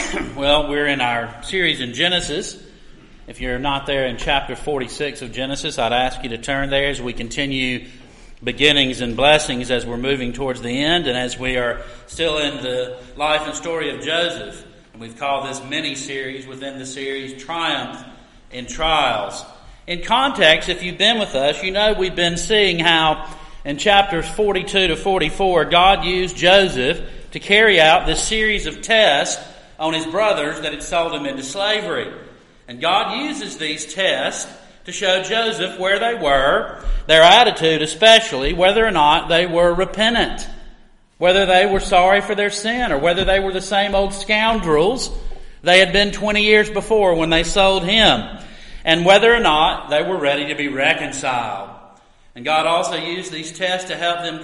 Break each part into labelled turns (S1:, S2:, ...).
S1: Well, we're in our series in Genesis. If you're not there in chapter 46 of Genesis, I'd ask you to turn there as we continue beginnings and blessings as we're moving towards the end and as we are still in the life and story of Joseph. And we've called this mini-series within the series Triumph in Trials. In context, if you've been with us, you know we've been seeing how in chapters 42 to 44, God used Joseph to carry out this series of tests on his brothers that had sold him into slavery. And God uses these tests to show Joseph where they were, their attitude especially, whether or not they were repentant, whether they were sorry for their sin, or whether they were the same old scoundrels they had been 20 years before when they sold him, and whether or not they were ready to be reconciled. And God also used these tests to help them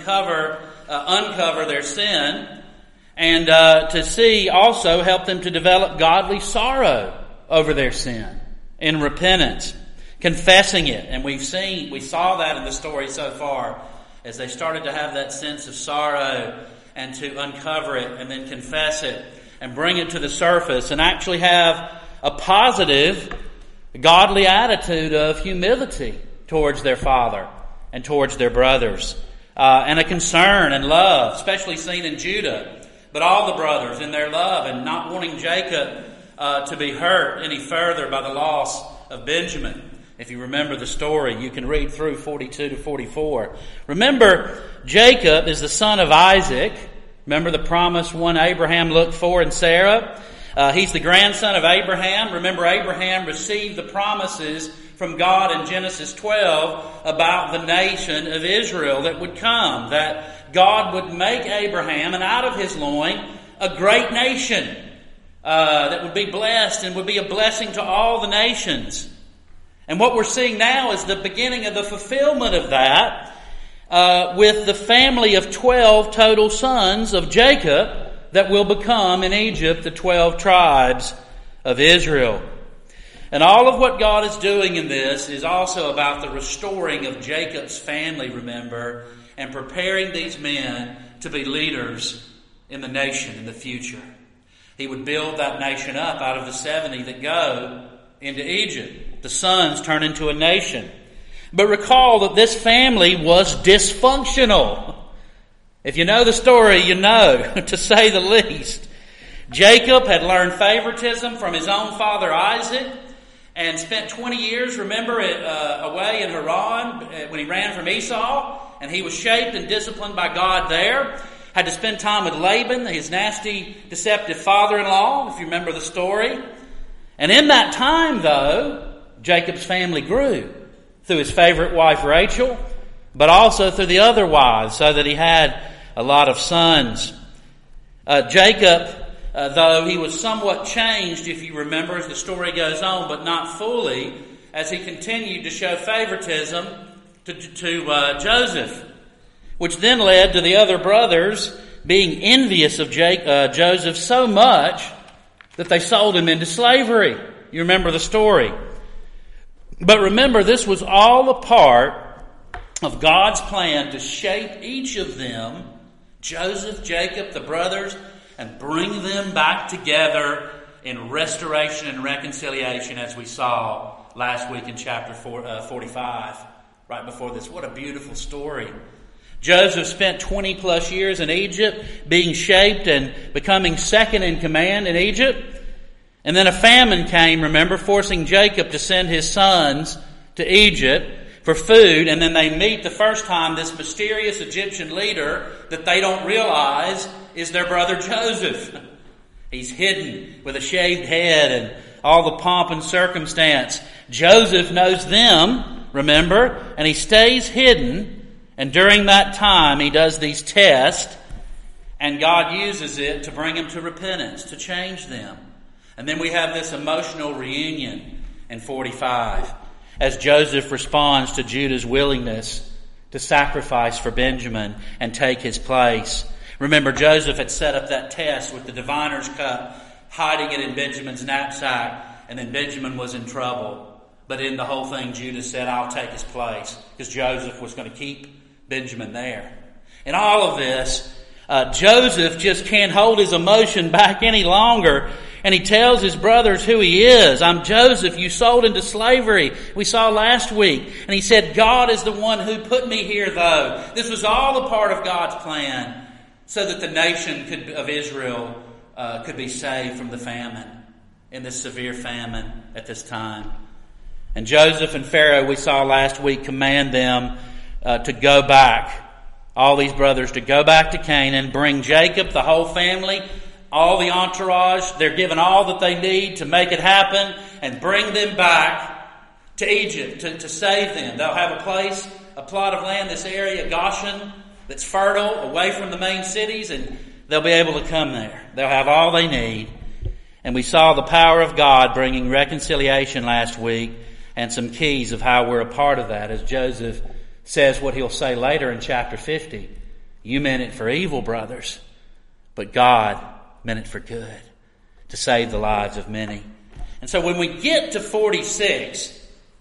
S1: uncover their sin, and to see also help them to develop godly sorrow over their sin in repentance, confessing it. And we saw that in the story so far as they started to have that sense of sorrow and to uncover it and then confess it and bring it to the surface and actually have a positive, godly attitude of humility towards their father and towards their brothers, and a concern and love, especially seen in Judah, but all the brothers in their love and not wanting Jacob to be hurt any further by the loss of Benjamin. If you remember the story, you can read through 42 to 44. Remember, Jacob is the son of Isaac. Remember the promised one Abraham looked for in Sarah? He's the grandson of Abraham. Remember, Abraham received the promises from God in Genesis 12 about the nation of Israel that would come, that God would make Abraham, and out of his loin, a great nation that would be blessed and would be a blessing to all the nations. And what we're seeing now is the beginning of the fulfillment of that with the family of 12 total sons of Jacob that will become in Egypt the 12 tribes of Israel. And all of what God is doing in this is also about the restoring of Jacob's family, remember, and preparing these men to be leaders in the nation in the future. He would build that nation up out of the 70 that go into Egypt. The sons turn into a nation. But recall that this family was dysfunctional. If you know the story, you know, to say the least. Jacob had learned favoritism from his own father Isaac and spent 20 years, remember, away in Haran when he ran from Esau. And he was shaped and disciplined by God there. Had to spend time with Laban, his nasty, deceptive father-in-law, if you remember the story. And in that time, though, Jacob's family grew through his favorite wife, Rachel, but also through the other wives, so that he had a lot of sons. Jacob, though he was somewhat changed, if you remember, as the story goes on, but not fully, as he continued to show favoritism to Joseph, which then led to the other brothers being envious of Joseph so much that they sold him into slavery. You remember the story. But remember, this was all a part of God's plan to shape each of them, Joseph, Jacob, the brothers, and bring them back together in restoration and reconciliation, as we saw last week in chapter 45, right before this. What a beautiful story. Joseph spent 20 plus years in Egypt being shaped and becoming second in command in Egypt. And then a famine came, remember, forcing Jacob to send his sons to Egypt for food. And then they meet the first time this mysterious Egyptian leader that they don't realize is their brother Joseph. He's hidden with a shaved head and all the pomp and circumstance. Joseph knows them, remember, and he stays hidden. And during that time, he does these tests, and God uses it to bring them to repentance, to change them. And then we have this emotional reunion in 45, as Joseph responds to Judah's willingness to sacrifice for Benjamin and take his place. Remember, Joseph had set up that test with the diviner's cup, hiding it in Benjamin's knapsack, and then Benjamin was in trouble. But in the whole thing, Judah said, I'll take his place, because Joseph was going to keep Benjamin there. In all of this, Joseph just can't hold his emotion back any longer, And he tells his brothers who he is. I'm Joseph, you sold into slavery. We saw last week. And he said, God is the one who put me here, though. This was all a part of God's plan so that the nation of Israel could be saved from the famine, in this severe famine at this time. And Joseph and Pharaoh, we saw last week, command them to go back. All these brothers to go back to Canaan, bring Jacob, the whole family, all the entourage. They're given all that they need to make it happen and bring them back to Egypt to save them. They'll have a place, a plot of land, this area, Goshen, that's fertile, away from the main cities, and they'll be able to come there. They'll have all they need. And we saw the power of God bringing reconciliation last week and some keys of how we're a part of that, as Joseph says what he'll say later in chapter 50. You meant it for evil, brothers, but God meant it for good, to save the lives of many. And so when we get to 46,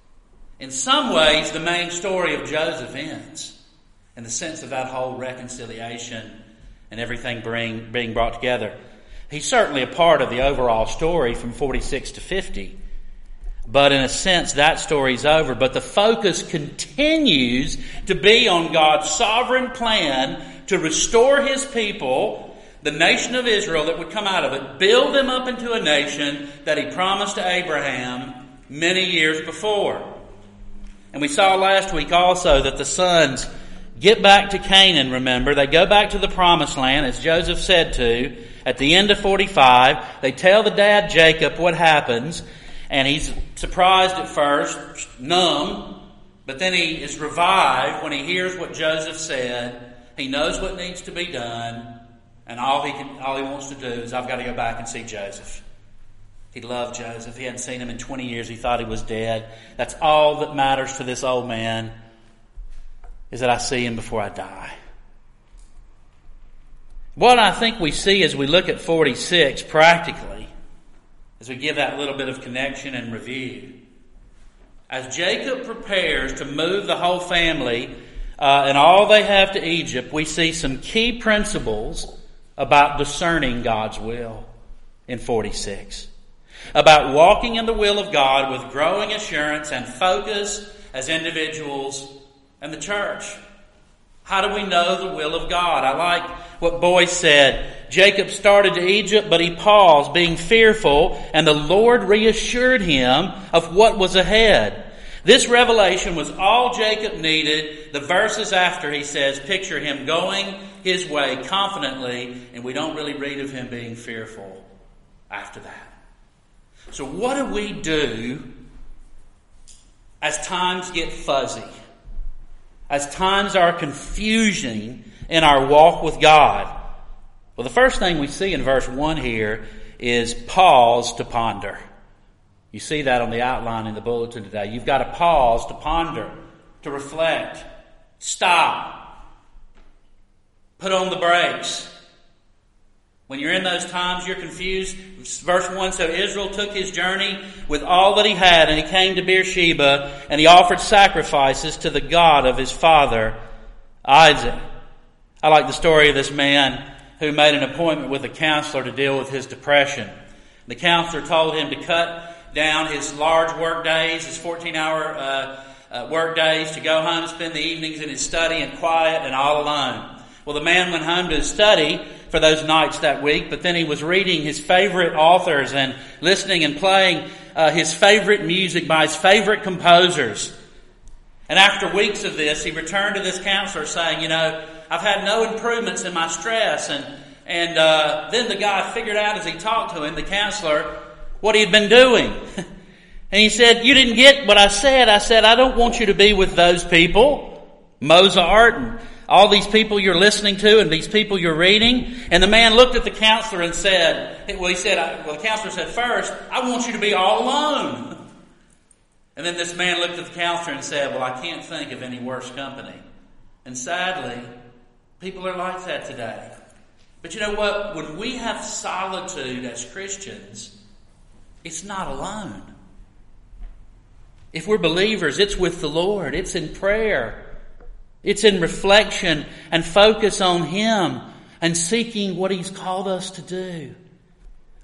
S1: in some ways the main story of Joseph ends, in the sense of that whole reconciliation and everything being brought together. He's certainly a part of the overall story from 46 to 50. But in a sense, that story's over. But the focus continues to be on God's sovereign plan to restore His people, the nation of Israel that would come out of it, build them up into a nation that He promised to Abraham many years before. And we saw last week also that the sons get back to Canaan, remember. They go back to the promised land, as Joseph said to. At the end of 45, they tell the dad Jacob what happens. And he's surprised at first, numb, but then he is revived when he hears what Joseph said. He knows what needs to be done, and all he wants to do is, I've got to go back and see Joseph. He loved Joseph. He hadn't seen him in 20 years. He thought he was dead. That's all that matters to this old man, is that I see him before I die. What I think we see as we look at 46 practically, as we give that little bit of connection and review, as Jacob prepares to move the whole family and all they have to Egypt, we see some key principles about discerning God's will in 46. About walking in the will of God with growing assurance and focus as individuals and the church. How do we know the will of God? I like what Boyce said. Jacob started to Egypt, but he paused, being fearful, and the Lord reassured him of what was ahead. This revelation was all Jacob needed. The verses after, he says, picture him going his way confidently, and we don't really read of him being fearful after that. So what do we do as times get fuzzy? As times are confusing in our walk with God? Well, the first thing we see in verse 1 here is pause to ponder. You see that on the outline in the bulletin today. You've got to pause to ponder, to reflect, stop, put on the brakes. When you're in those times, you're confused. Verse 1, so Israel took his journey with all that he had, and he came to Beersheba, and he offered sacrifices to the God of his father, Isaac. I like the story of this man who made an appointment with a counselor to deal with his depression. The counselor told him to cut down his large work days, his 14-hour work days, to go home and spend the evenings in his study in quiet and all alone. Well, the man went home to study for those nights that week, but then he was reading his favorite authors and listening and playing his favorite music by his favorite composers. And after weeks of this, he returned to this counselor saying, I've had no improvements in my stress. And then the guy figured out as he talked to him, the counselor, what he had been doing. And he said, you didn't get what I said. I said, I don't want you to be with those people, Mozart and all these people you're listening to and these people you're reading. And the man looked at the counselor and said, the counselor said, first, I want you to be all alone. And then this man looked at the counselor and said, well, I can't think of any worse company. And sadly, people are like that today. But you know what? When we have solitude as Christians, it's not alone. If we're believers, it's with the Lord. It's in prayer. It's in reflection and focus on Him and seeking what He's called us to do.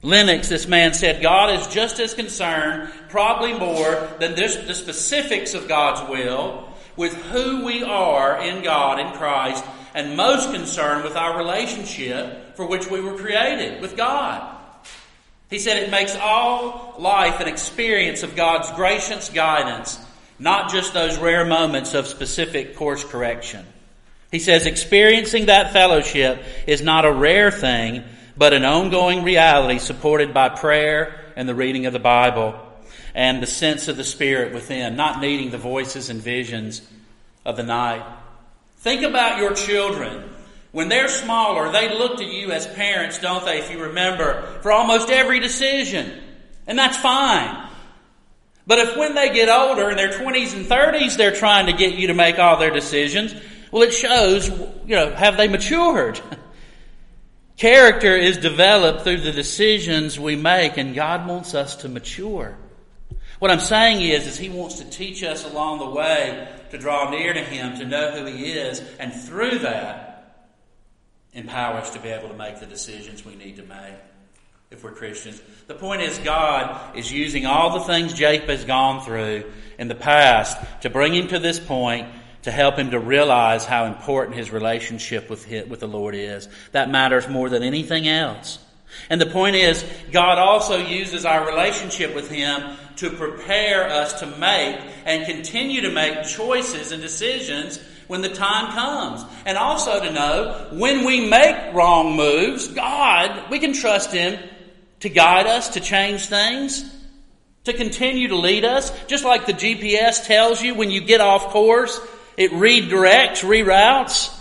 S1: Lennox, this man said, God is just as concerned, probably more than the specifics of God's will, with who we are in God, in Christ, and most concerned with our relationship for which we were created, with God. He said it makes all life an experience of God's gracious guidance, not just those rare moments of specific course correction. He says experiencing that fellowship is not a rare thing, but an ongoing reality supported by prayer and the reading of the Bible and the sense of the Spirit within, not needing the voices and visions of the night. Think about your children. When they're smaller, they look to you as parents, don't they, if you remember, for almost every decision. And that's fine. But if when they get older, in their 20s and 30s, they're trying to get you to make all their decisions, well, it shows, have they matured? Character is developed through the decisions we make, and God wants us to mature. What I'm saying is He wants to teach us along the way to draw near to Him, to know who He is, and through that, empower us to be able to make the decisions we need to make if we're Christians. The point is, God is using all the things Jacob has gone through in the past to bring him to this point, to help him to realize how important his relationship with the Lord is. That matters more than anything else. And the point is, God also uses our relationship with Him to prepare us to make and continue to make choices and decisions when the time comes. And also to know, when we make wrong moves, God, we can trust Him to guide us, to change things, to continue to lead us. Just like the GPS tells you when you get off course, it redirects, reroutes.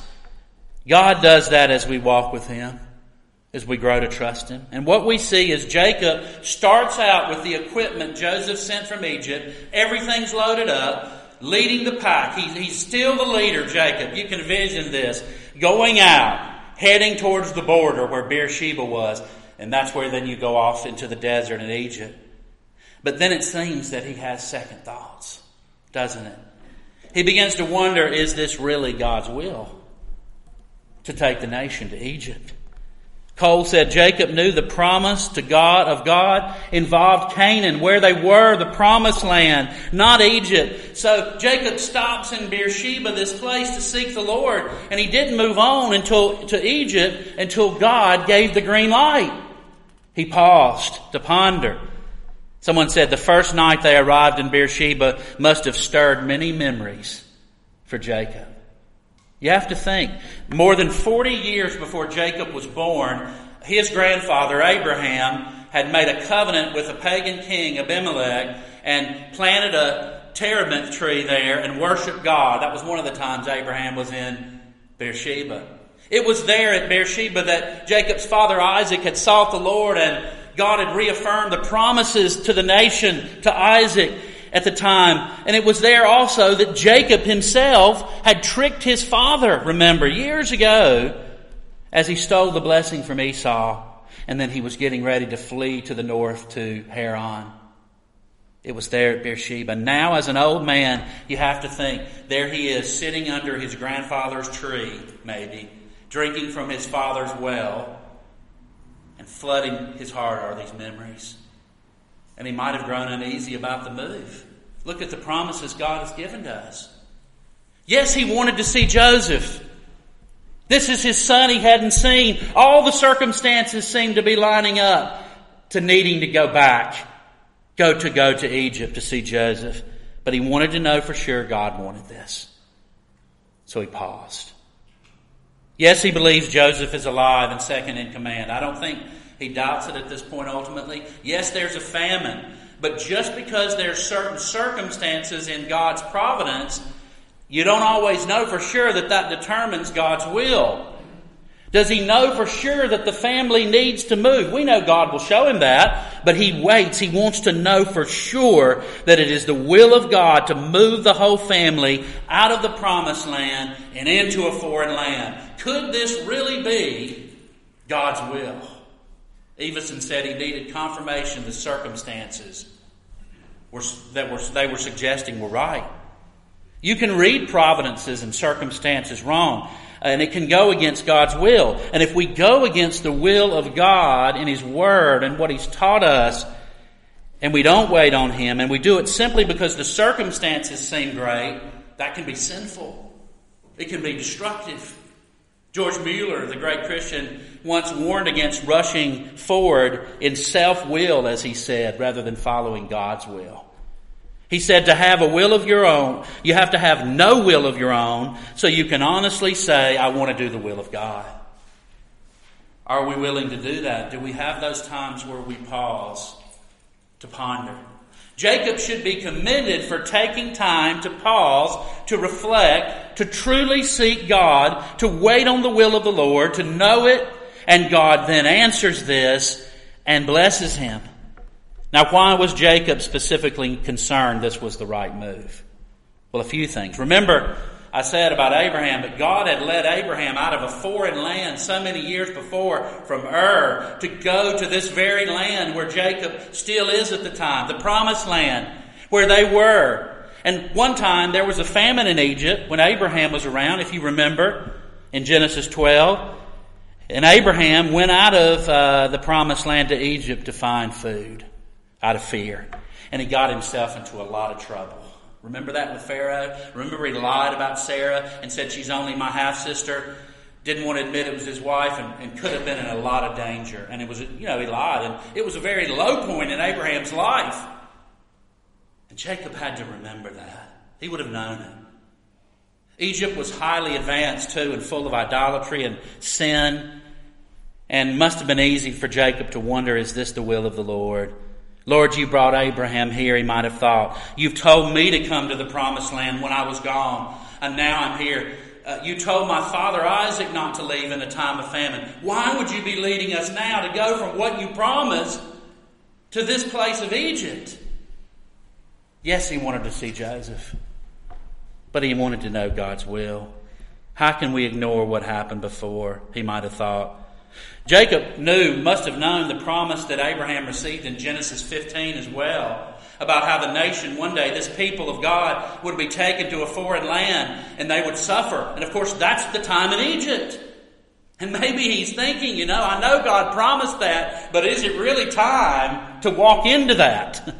S1: God does that as we walk with Him, as we grow to trust Him. And what we see is Jacob starts out with the equipment Joseph sent from Egypt. Everything's loaded up, leading the pack. He's still the leader, Jacob. You can envision this. Going out, heading towards the border where Beersheba was. And that's where then you go off into the desert in Egypt. But then it seems that he has second thoughts, doesn't it? He begins to wonder, is this really God's will to take the nation to Egypt? Cole said Jacob knew the promise of God involved Canaan, where they were, the promised land, not Egypt. So Jacob stops in Beersheba, this place, to seek the Lord. And he didn't move on to Egypt until God gave the green light. He paused to ponder. Someone said the first night they arrived in Beersheba must have stirred many memories for Jacob. You have to think, more than 40 years before Jacob was born, his grandfather Abraham had made a covenant with a pagan king, Abimelech, and planted a terebinth tree there and worshiped God. That was one of the times Abraham was in Beersheba. It was there at Beersheba that Jacob's father Isaac had sought the Lord, and God had reaffirmed the promises to the nation, to Isaac at the time. And it was there also that Jacob himself had tricked his father, remember, years ago, as he stole the blessing from Esau. And then he was getting ready to flee to the north to Haran. It was there at Beersheba. Now, as an old man, you have to think, there he is sitting under his grandfather's tree, maybe, drinking from his father's well. And flooding his heart are these memories. And he might have grown uneasy about the move. Look at the promises God has given to us. Yes, he wanted to see Joseph. This is his son he hadn't seen. All the circumstances seemed to be lining up to needing to go back. Go to Egypt to see Joseph. But he wanted to know for sure God wanted this. So he paused. Yes, he believes Joseph is alive and second in command. I don't think he doubts it at this point ultimately. Yes, there's a famine. But just because there's certain circumstances in God's providence, you don't always know for sure that determines God's will. Does he know for sure that the family needs to move? We know God will show him that, but he waits. He wants to know for sure that it is the will of God to move the whole family out of the promised land and into a foreign land. Could this really be God's will? Everson said he needed confirmation the circumstances they were suggesting were right. You can read providences and circumstances wrong. And it can go against God's will. And if we go against the will of God in His Word and what He's taught us, and we don't wait on Him, and we do it simply because the circumstances seem great, that can be sinful. It can be destructive. George Mueller, the great Christian, once warned against rushing forward in self-will, as he said, rather than following God's will. He said to have a will of your own, you have to have no will of your own so you can honestly say, I want to do the will of God. Are we willing to do that? Do we have those times where we pause to ponder? Jacob should be commended for taking time to pause, to reflect, to truly seek God, to wait on the will of the Lord, to know it, and God then answers this and blesses him. Now, why was Jacob specifically concerned this was the right move? Well, a few things. Remember, I said about Abraham, that God had led Abraham out of a foreign land so many years before from Ur to go to this very land where Jacob still is at the time, the promised land where they were. And one time there was a famine in Egypt when Abraham was around, if you remember, in Genesis 12. And Abraham went out of the promised land to Egypt to find food out of fear. And he got himself into a lot of trouble. Remember that with Pharaoh? Remember he lied about Sarah and said she's only my half-sister? Didn't want to admit it was his wife and could have been in a lot of danger. And it was, he lied. And it was a very low point in Abraham's life. And Jacob had to remember that. He would have known it. Egypt was highly advanced too and full of idolatry and sin. And must have been easy for Jacob to wonder, is this the will of the Lord? Lord, you brought Abraham here, he might have thought. You've told me to come to the promised land when I was gone, and now I'm here. You told my father Isaac not to leave in a time of famine. Why would you be leading us now to go from what you promised to this place of Egypt? Yes, he wanted to see Joseph, but he wanted to know God's will. How can we ignore what happened before, he might have thought. Jacob must have known the promise that Abraham received in Genesis 15 as well, about how the nation, one day, this people of God, would be taken to a foreign land and they would suffer. And of course, that's the time in Egypt. And maybe he's thinking, I know God promised that, but is it really time to walk into that?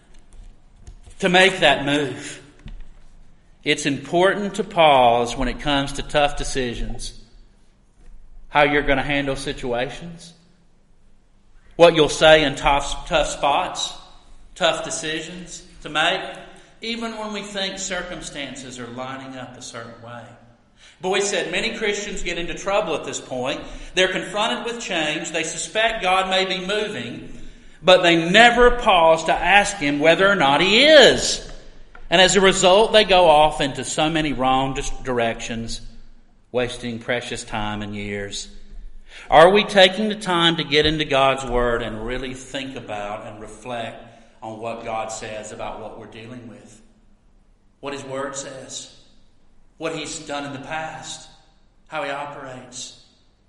S1: To make that move? It's important to pause when it comes to tough decisions. How you're going to handle situations. What you'll say in tough spots. Tough decisions to make. Even when we think circumstances are lining up a certain way. Boyce said many Christians get into trouble at this point. They're confronted with change. They suspect God may be moving. But they never pause to ask Him whether or not He is. And as a result, they go off into so many wrong directions, wasting precious time and years. Are we taking the time to get into God's Word and really think about and reflect on what God says about what we're dealing with? What His Word says. What He's done in the past. How He operates.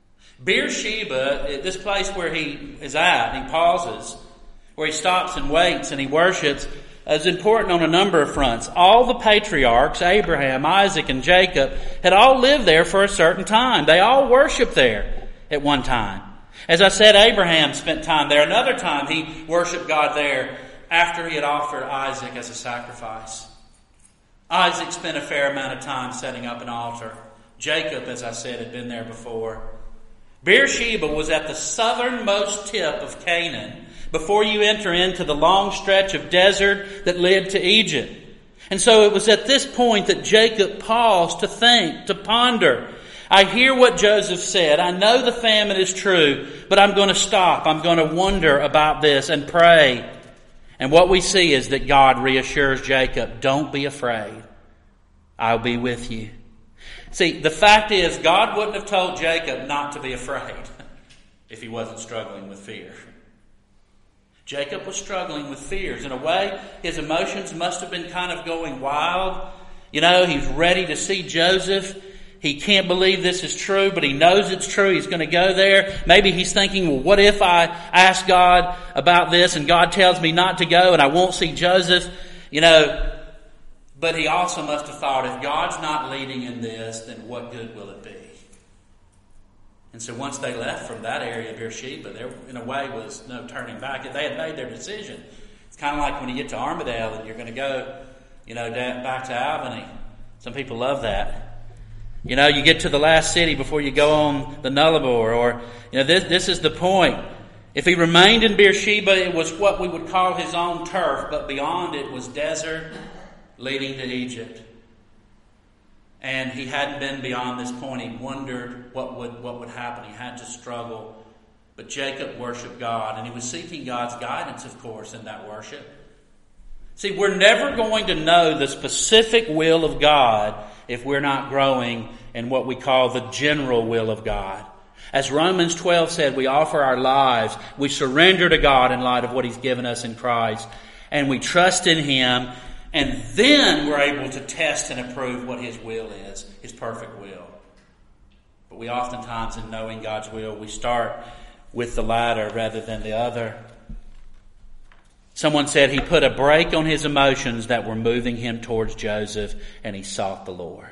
S1: Beersheba, this place where he is at, he pauses, where he stops and waits and he worships, is important on a number of fronts. All the patriarchs, Abraham, Isaac, and Jacob, had all lived there for a certain time. They all worshiped there at one time. As I said, Abraham spent time there. Another time he worshiped God there after he had offered Isaac as a sacrifice. Isaac spent a fair amount of time setting up an altar. Jacob, as I said, had been there before. Beersheba was at the southernmost tip of Canaan, before you enter into the long stretch of desert that led to Egypt. And so it was at this point that Jacob paused to think, to ponder. I hear what Joseph said. I know the famine is true, but I'm going to stop. I'm going to wonder about this and pray. And what we see is that God reassures Jacob, don't be afraid. I'll be with you. See, the fact is, God wouldn't have told Jacob not to be afraid if he wasn't struggling with fear. Jacob was struggling with fears. In a way, his emotions must have been kind of going wild. He's ready to see Joseph. He can't believe this is true, but he knows it's true. He's going to go there. Maybe he's thinking, well, what if I ask God about this and God tells me not to go and I won't see Joseph? But he also must have thought, if God's not leading in this, then what good will it be? And so once they left from that area of Beersheba, there in a way was no turning back. They had made their decision. It's kind of like when you get to Armadale and you're going to go, back to Albany. Some people love that. You get to the last city before you go on the Nullarbor. Or, this is the point. If he remained in Beersheba, it was what we would call his own turf, but beyond it was desert leading to Egypt. And he hadn't been beyond this point. He wondered what would happen. He had to struggle. But Jacob worshiped God, and he was seeking God's guidance, of course, in that worship. See, we're never going to know the specific will of God if we're not growing in what we call the general will of God. As Romans 12 said, we offer our lives, we surrender to God in light of what He's given us in Christ, and we trust in Him, and then we're able to test and approve what His will is, His perfect will. But we oftentimes, in knowing God's will, we start with the latter rather than the other. Someone said he put a brake on his emotions that were moving him towards Joseph, and he sought the Lord.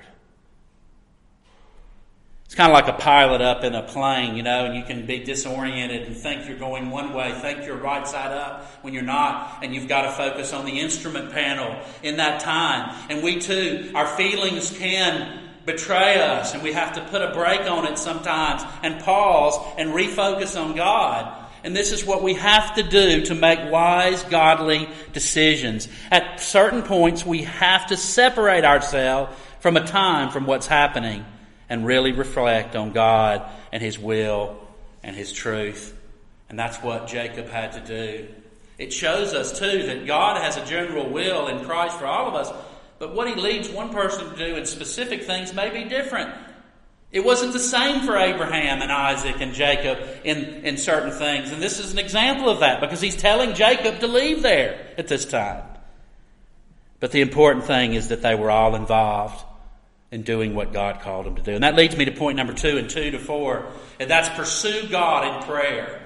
S1: It's kind of like a pilot up in a plane, and you can be disoriented and think you're going one way, think you're right side up when you're not, and you've got to focus on the instrument panel in that time. And we too, our feelings can betray us, and we have to put a brake on it sometimes and pause and refocus on God. And this is what we have to do to make wise, godly decisions. At certain points, we have to separate ourselves from what's happening and really reflect on God and His will and His truth. And that's what Jacob had to do. It shows us, too, that God has a general will in Christ for all of us, but what He leads one person to do in specific things may be different. It wasn't the same for Abraham and Isaac and Jacob in certain things. And this is an example of that because He's telling Jacob to leave there at this time. But the important thing is that they were all involved in doing what God called them to do. And that leads me to point number 2 and 2 to 4. And that's pursue God in prayer.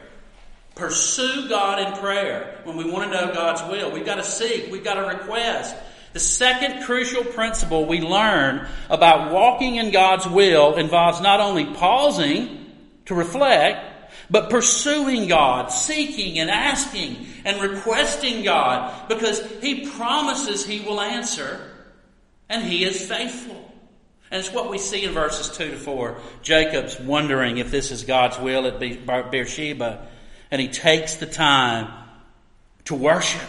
S1: Pursue God in prayer. When we want to know God's will, we've got to seek, we've got to request. The second crucial principle we learn about walking in God's will involves not only pausing to reflect, but pursuing God, seeking and asking and requesting God, because He promises He will answer and He is faithful. And it's what we see in verses 2 to 4. Jacob's wondering if this is God's will at Beersheba, and he takes the time to worship.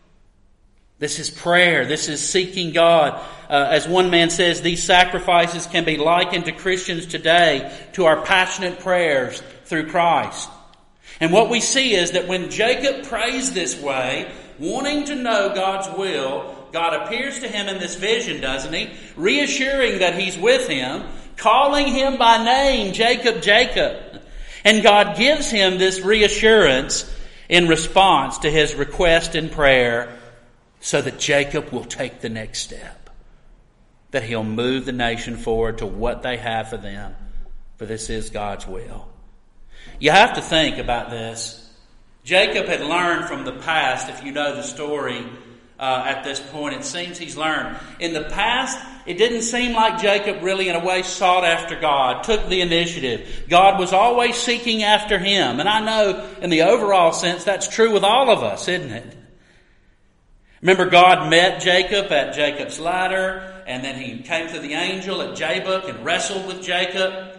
S1: This is prayer. This is seeking God. As one man says, these sacrifices can be likened to Christians today to our passionate prayers through Christ. And what we see is that when Jacob prays this way, wanting to know God's will, God appears to him in this vision, doesn't He? Reassuring that He's with him, calling him by name, Jacob, Jacob. And God gives him this reassurance in response to his request in prayer, so that Jacob will take the next step. That he'll move the nation forward to what they have for them. For this is God's will. You have to think about this. Jacob had learned from the past, if you know the story at this point, it seems he's learned. In the past, it didn't seem like Jacob really in a way sought after God, took the initiative. God was always seeking after him. And I know in the overall sense that's true with all of us, isn't it? Remember, God met Jacob at Jacob's ladder, and then He came to the angel at Jabbok and wrestled with Jacob.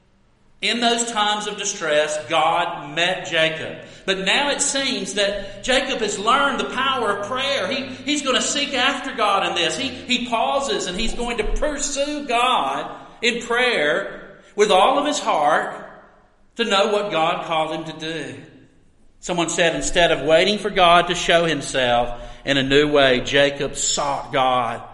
S1: In those times of distress, God met Jacob. But now it seems that Jacob has learned the power of prayer. He's going to seek after God in this. He pauses and he's going to pursue God in prayer with all of his heart to know what God called him to do. Someone said, instead of waiting for God to show Himself in a new way, Jacob sought God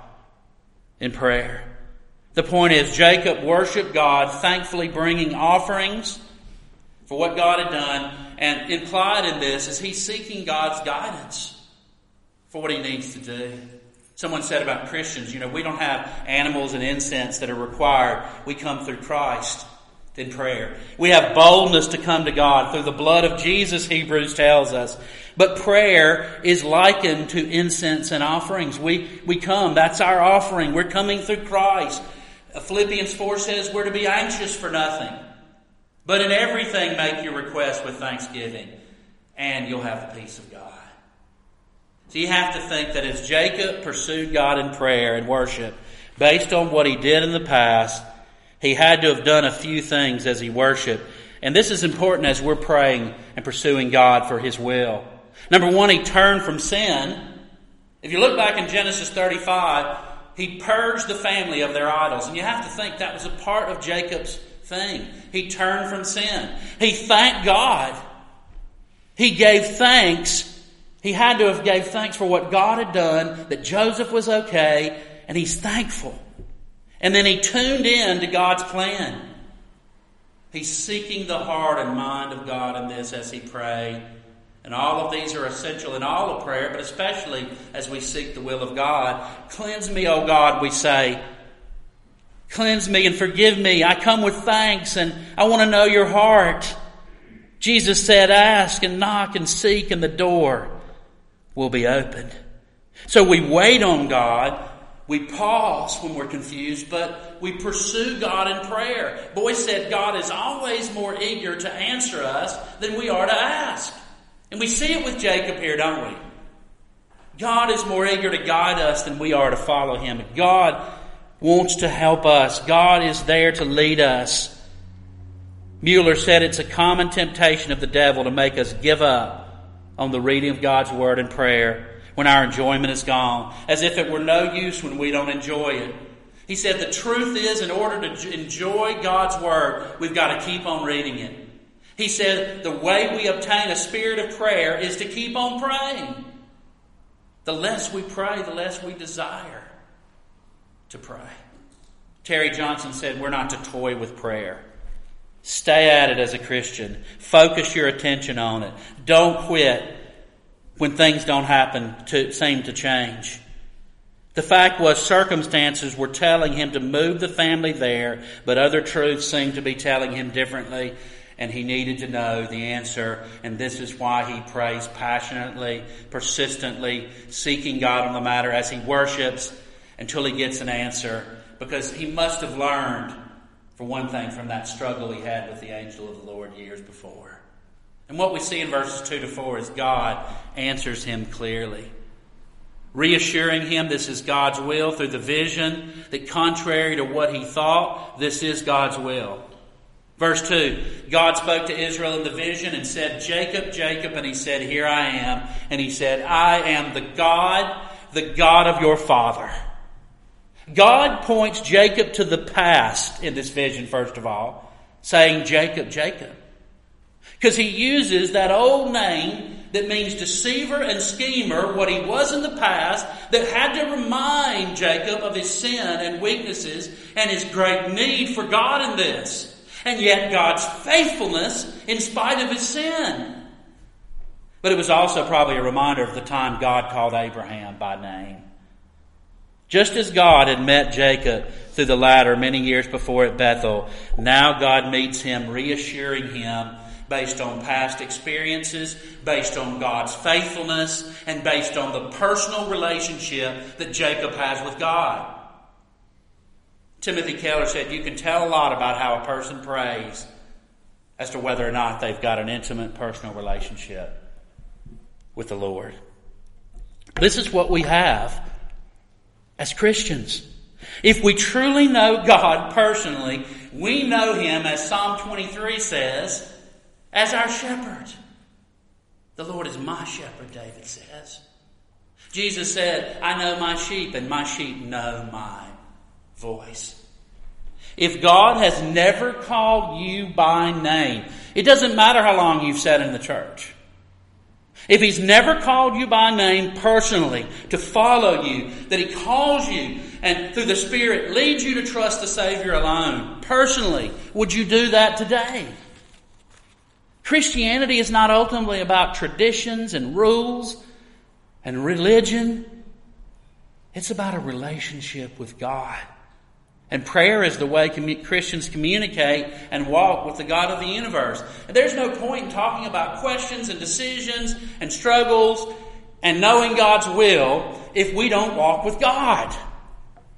S1: in prayer. The point is, Jacob worshiped God, thankfully bringing offerings for what God had done. And implied in this is he's seeking God's guidance for what he needs to do. Someone said about Christians, we don't have animals and incense that are required. We come through Christ in prayer. We have boldness to come to God through the blood of Jesus, Hebrews tells us. But prayer is likened to incense and offerings. We come, that's our offering. We're coming through Christ. Philippians 4 says we're to be anxious for nothing, But in everything make your request with thanksgiving, and you'll have the peace of God. So you have to think that as Jacob pursued God in prayer and worship, based on what he did in the past, he had to have done a few things as he worshiped. And this is important as we're praying and pursuing God for His will. Number one, he turned from sin. If you look back in Genesis 35, he purged the family of their idols. And you have to think that was a part of Jacob's thing. He turned from sin. He thanked God. He gave thanks. He had to have gave thanks for what God had done, that Joseph was okay, and he's thankful. And then he tuned in to God's plan. He's seeking the heart and mind of God in this as he prayed. And all of these are essential in all of prayer, but especially as we seek the will of God. Cleanse me, O God, we say. Cleanse me and forgive me. I come with thanks and I want to know your heart. Jesus said, ask and knock and seek and the door will be opened. So we wait on God. We pause when we're confused, but we pursue God in prayer. Boyce said God is always more eager to answer us than we are to ask. And we see it with Jacob here, don't we? God is more eager to guide us than we are to follow Him. God wants to help us. God is there to lead us. Mueller said it's a common temptation of the devil to make us give up on the reading of God's Word and prayer when our enjoyment is gone, as if it were no use when we don't enjoy it. He said the truth is, in order to enjoy God's Word, we've got to keep on reading it. He said the way we obtain a spirit of prayer is to keep on praying. The less we pray, the less we desire to pray. Terry Johnson said we're not to toy with prayer. Stay at it as a Christian. Focus your attention on it. Don't quit when things don't seem to change. The fact was circumstances were telling him to move the family there, but other truths seemed to be telling him differently, and he needed to know the answer. And this is why he prays passionately, persistently, seeking God on the matter as he worships until he gets an answer, because he must have learned, for one thing, from that struggle he had with the angel of the Lord years before. And what we see in verses 2 to 4 is God answers him clearly, reassuring him this is God's will through the vision, that contrary to what he thought, this is God's will. Verse 2, God spoke to Israel in the vision and said, Jacob, Jacob, and he said, here I am. And he said, I am the God of your father. God points Jacob to the past in this vision, first of all, saying, Jacob, Jacob. Because he uses that old name that means deceiver and schemer, what he was in the past, that had to remind Jacob of his sin and weaknesses and his great need for God in this. And yet God's faithfulness in spite of his sin. But it was also probably a reminder of the time God called Abraham by name. Just as God had met Jacob through the ladder many years before at Bethel, now God meets him, reassuring him based on past experiences, based on God's faithfulness, and based on the personal relationship that Jacob has with God. Timothy Keller said, you can tell a lot about how a person prays as to whether or not they've got an intimate personal relationship with the Lord. This is what we have as Christians. If we truly know God personally, we know Him, as Psalm 23 says, as our shepherd. The Lord is my shepherd, David says. Jesus said, I know my sheep, and my sheep know my voice. If God has never called you by name, it doesn't matter how long you've sat in the church. If He's never called you by name personally to follow you, that He calls you and through the Spirit leads you to trust the Savior alone, personally, would you do that today? Christianity is not ultimately about traditions and rules and religion. It's about a relationship with God. And prayer is the way Christians communicate and walk with the God of the universe. And there's no point in talking about questions and decisions and struggles and knowing God's will if we don't walk with God.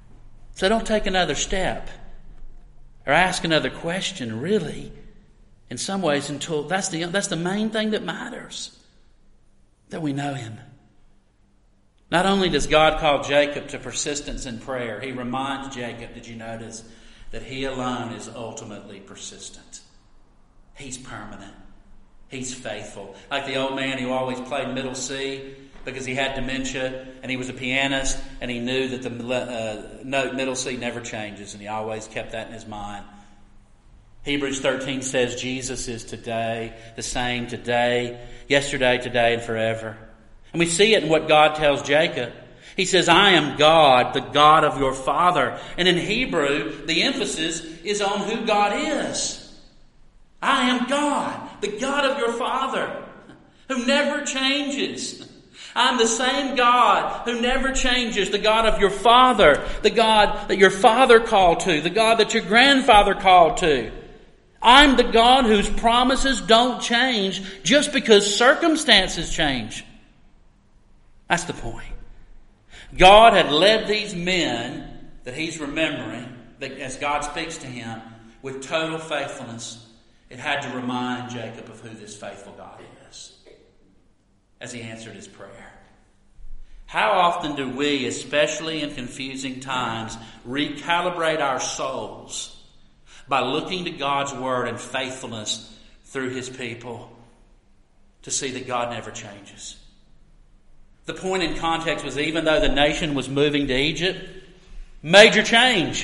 S1: So don't take another step or ask another question, really, in some ways until that's the main thing that matters, that we know Him. Not only does God call Jacob to persistence in prayer, He reminds Jacob, did you notice, that he alone is ultimately persistent. He's permanent. He's faithful. Like the old man who always played middle C because he had dementia and he was a pianist and he knew that the note middle C never changes, and he always kept that in his mind. Hebrews 13 says Jesus is today, the same today, yesterday, today, and forever. And we see it in what God tells Jacob. He says, I am God, the God of your father. And in Hebrew, the emphasis is on who God is. I am God, the God of your father, who never changes. I'm the same God who never changes, the God of your father, the God that your father called to, the God that your grandfather called to. I'm the God whose promises don't change just because circumstances change. That's the point. God had led these men that he's remembering, that as God speaks to him, with total faithfulness. It had to remind Jacob of who this faithful God is as he answered his prayer. How often do we, especially in confusing times, recalibrate our souls by looking to God's word and faithfulness through his people to see that God never changes? The point in context was, even though the nation was moving to Egypt, major change.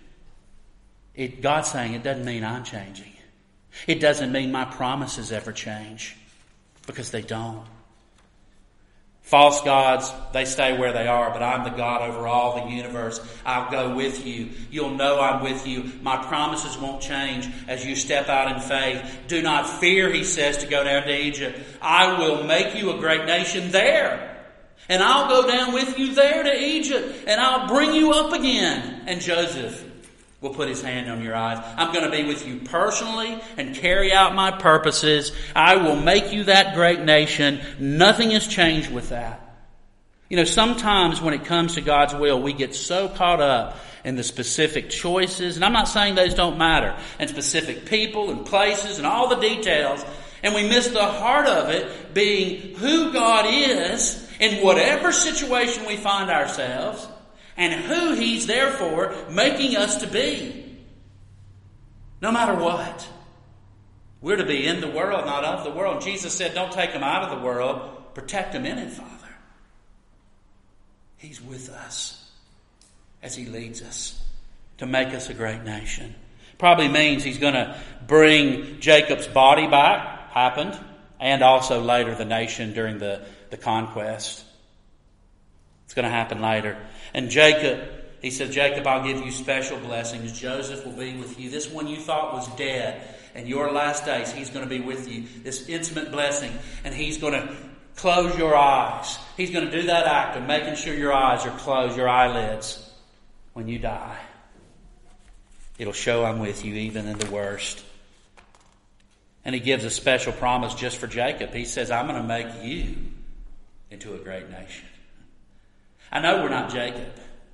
S1: God's saying it doesn't mean I'm changing. It doesn't mean my promises ever change, because they don't. False gods, they stay where they are, but I'm the God over all the universe. I'll go with you. You'll know I'm with you. My promises won't change as you step out in faith. Do not fear, he says, to go down to Egypt. I will make you a great nation there. And I'll go down with you there to Egypt, and I'll bring you up again. And Joseph will put his hand on your eyes. I'm going to be with you personally and carry out my purposes. I will make you that great nation. Nothing has changed with that. You know, sometimes when it comes to God's will, we get so caught up in the specific choices, and I'm not saying those don't matter, and specific people and places and all the details, and we miss the heart of it being who God is in whatever situation we find ourselves, and who he's therefore making us to be. No matter what. We're to be in the world, not of the world. Jesus said, don't take them out of the world. Protect them in it, Father. He's with us as he leads us to make us a great nation. Probably means he's going to bring Jacob's body back. Happened. And also later the nation during the conquest. It's going to happen later. And Jacob, he said, Jacob, I'll give you special blessings. Joseph will be with you. This one you thought was dead. In your last days, he's going to be with you. This intimate blessing. And he's going to close your eyes. He's going to do that act of making sure your eyes are closed, your eyelids, when you die. It'll show I'm with you even in the worst. And he gives a special promise just for Jacob. He says, I'm going to make you into a great nation. I know we're not Jacob.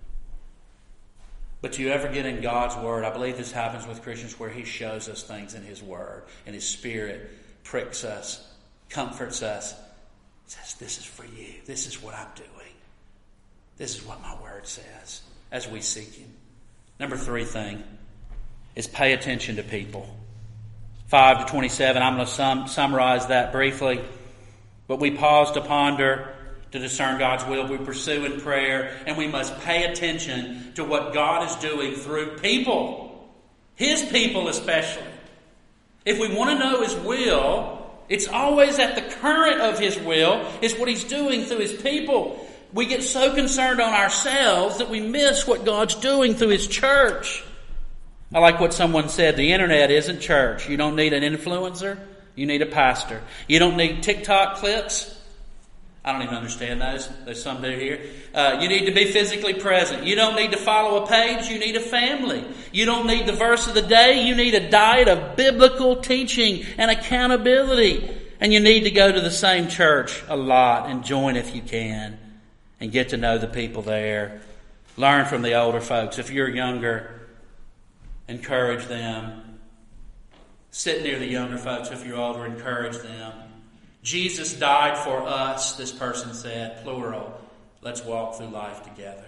S1: But you ever get in God's word, I believe this happens with Christians, where he shows us things in his word. And his spirit pricks us, comforts us. Says, this is for you. This is what I'm doing. This is what my word says as we seek him. Number 3 thing is pay attention to people. 5 to 27, I'm going to summarize that briefly. But we pause to ponder, to discern God's will. We pursue in prayer, and we must pay attention to what God is doing through people. His people especially. If we want to know his will, it's always at the current of his will. It's what he's doing through his people. We get so concerned on ourselves that we miss what God's doing through his church. I like what someone said, the internet isn't church. You don't need an influencer. You need a pastor. You don't need TikTok clips. I don't even understand those. There's some do here. You need to be physically present. You don't need to follow a page. You need a family. You don't need the verse of the day. You need a diet of biblical teaching and accountability. And you need to go to the same church a lot and join if you can and get to know the people there. Learn from the older folks. If you're younger, encourage them. Sit near the younger folks if you're older, encourage them. Jesus died for us, this person said, plural. Let's walk through life together.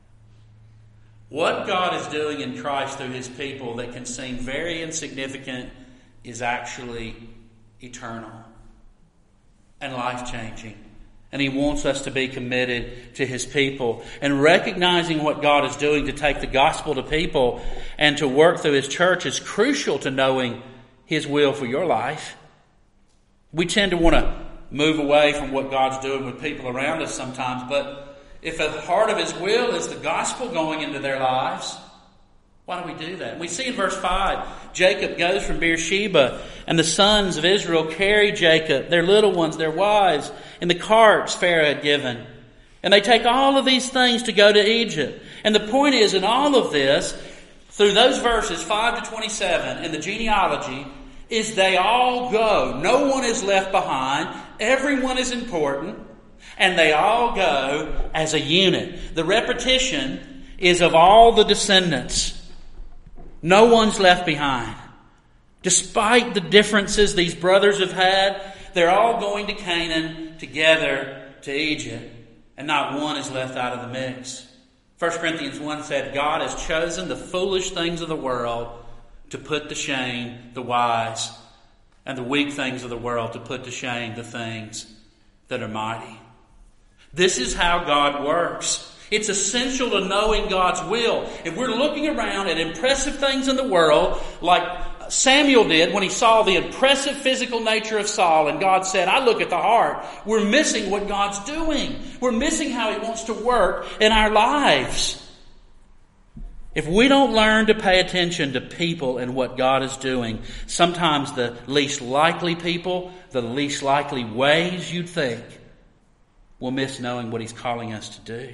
S1: What God is doing in Christ through His people that can seem very insignificant is actually eternal and life-changing. And He wants us to be committed to His people. And recognizing what God is doing to take the gospel to people and to work through His church is crucial to knowing His will for your life. We tend to want to move away from what God's doing with people around us sometimes, but if a part of His will is the gospel going into their lives, why do we do that? We see in verse 5, Jacob goes from Beersheba, and the sons of Israel carry Jacob, their little ones, their wives, in the carts Pharaoh had given. And they take all of these things to go to Egypt. And the point is, in all of this, through those verses 5 to 27 in the genealogy, is they all go. No one is left behind. Everyone is important. And they all go as a unit. The repetition is of all the descendants. No one's left behind. Despite the differences these brothers have had, they're all going to Canaan together to Egypt. And not one is left out of the mix. 1 Corinthians 1 said, God has chosen the foolish things of the world to put to shame the wise, and the weak things of the world to put to shame the things that are mighty. This is how God works. It's essential to knowing God's will. If we're looking around at impressive things in the world, like Samuel did when he saw the impressive physical nature of Saul, and God said, I look at the heart, we're missing what God's doing. We're missing how He wants to work in our lives. If we don't learn to pay attention to people and what God is doing, sometimes the least likely people, the least likely ways you'd think, we'll miss knowing what He's calling us to do.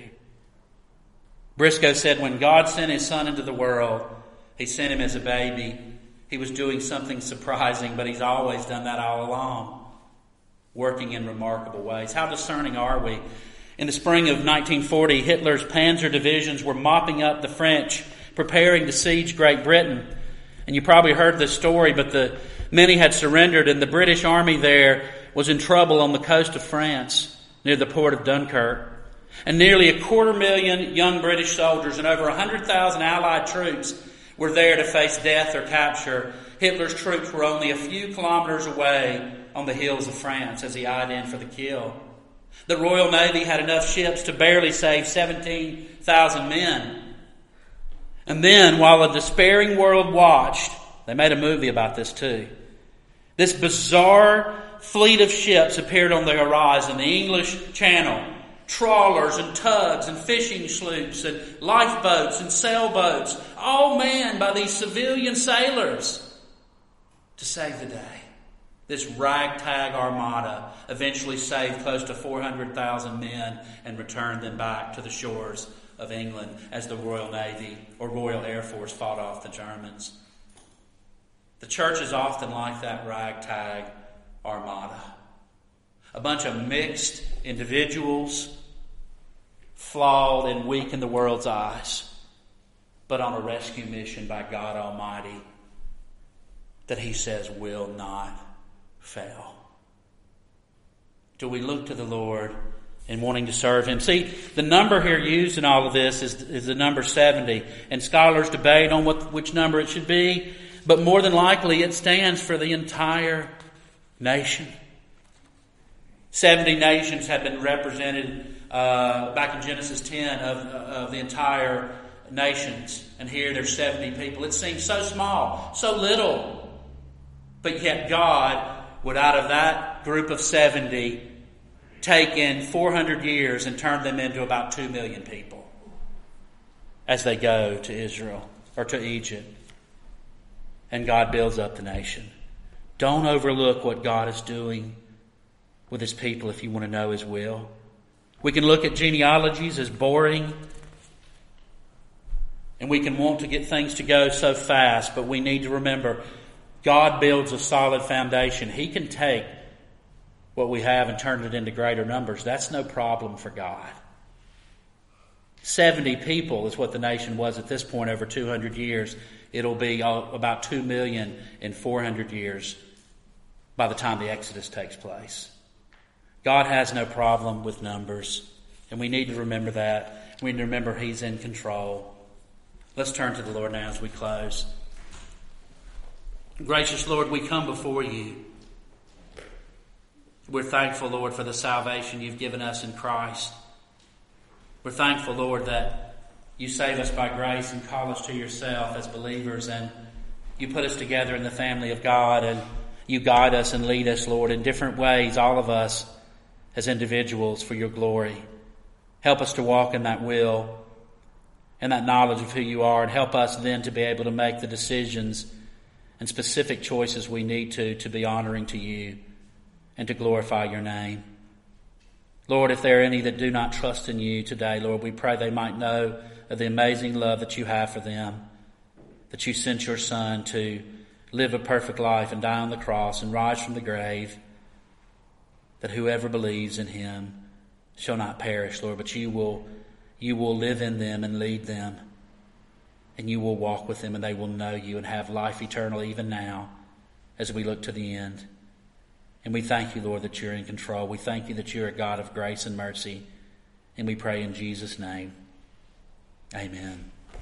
S1: Briscoe said when God sent His Son into the world, He sent Him as a baby. He was doing something surprising, but He's always done that all along, working in remarkable ways. How discerning are we? In the spring of 1940, Hitler's panzer divisions were mopping up the French, preparing to siege Great Britain. And you probably heard this story, but many had surrendered, and the British army there was in trouble on the coast of France, near the port of Dunkirk. And nearly 250,000 young British soldiers and over 100,000 Allied troops were there to face death or capture. Hitler's troops were only a few kilometers away on the hills of France as he eyed in for the kill. The Royal Navy had enough ships to barely save 17,000 men. And then, while a despairing world watched, they made a movie about this too. This bizarre fleet of ships appeared on the horizon, the English Channel. Trawlers and tugs and fishing sloops and lifeboats and sailboats, all manned by these civilian sailors to save the day. This ragtag armada eventually saved close to 400,000 men and returned them back to the shores of England as the Royal Navy or Royal Air Force fought off the Germans. The church is often like that ragtag armada. A bunch of mixed individuals, flawed and weak in the world's eyes, but on a rescue mission by God Almighty that He says will not fail. Do we look to the Lord in wanting to serve Him? See, the number here used in all of this is the number 70, and scholars debate on which number it should be, but more than likely it stands for the entire nation. 70 nations have been represented back in Genesis 10 of the entire nations. And here there's 70 people. It seems so small, so little. But yet God would, out of that group of 70, take in 400 years and turn them into about 2 million people as they go to Israel or to Egypt. And God builds up the nation. Don't overlook what God is doing with His people if you want to know His will. We can look at genealogies as boring, and we can want to get things to go so fast, but we need to remember God builds a solid foundation. He can take what we have and turn it into greater numbers. That's no problem for God. 70 people is what the nation was at this point over 200 years. It'll be about 2 million in 400 years by the time the Exodus takes place. God has no problem with numbers, and we need to remember that. We need to remember He's in control. Let's turn to the Lord now as we close. Gracious Lord, we come before You. We're thankful, Lord, for the salvation You've given us in Christ. We're thankful, Lord, that You save us by grace and call us to Yourself as believers, and You put us together in the family of God, and You guide us and lead us, Lord, in different ways, all of us as individuals, for Your glory. Help us to walk in that will and that knowledge of who You are, and help us then to be able to make the decisions and specific choices we need to be honoring to You and to glorify Your name. Lord, if there are any that do not trust in You today, Lord, we pray they might know of the amazing love that You have for them, that You sent Your Son to live a perfect life and die on the cross and rise from the grave, that whoever believes in Him shall not perish, Lord, but You will live in them and lead them, and You will walk with them, and they will know You and have life eternal even now as we look to the end. And we thank You, Lord, that You're in control. We thank You that You're a God of grace and mercy. And we pray in Jesus' name. Amen.